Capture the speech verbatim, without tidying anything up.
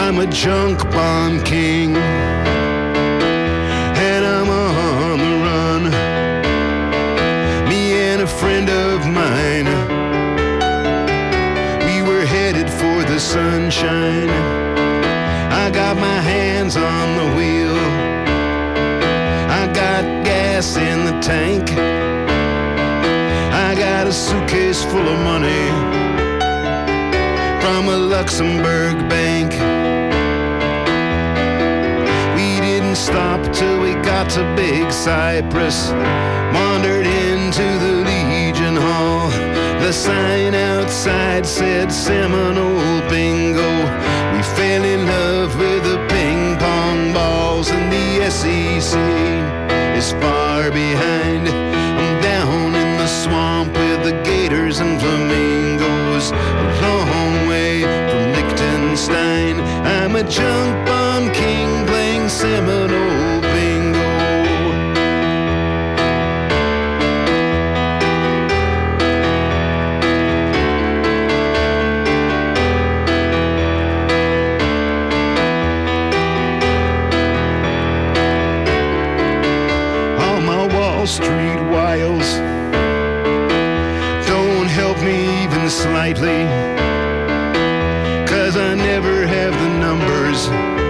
I'm a junk bond king, and I'm on the run. Me and a friend of mine, we were headed for the sunshine. I got my hands on the wheel, I got gas in the tank, I got a suitcase full of money from a Luxembourg bank. We didn't stop till we got to Big Cypress, wandered into the Legion Hall. The sign outside said Seminole Bingo. We fell in love with the ping pong balls, and the S E C is far behind. I'm down in the swamp with the gators and flamingos, a long way from Liechtenstein. I'm a junk bond king playing Seminole Bingo. Street wiles don't help me even slightly, 'cause I never have the numbers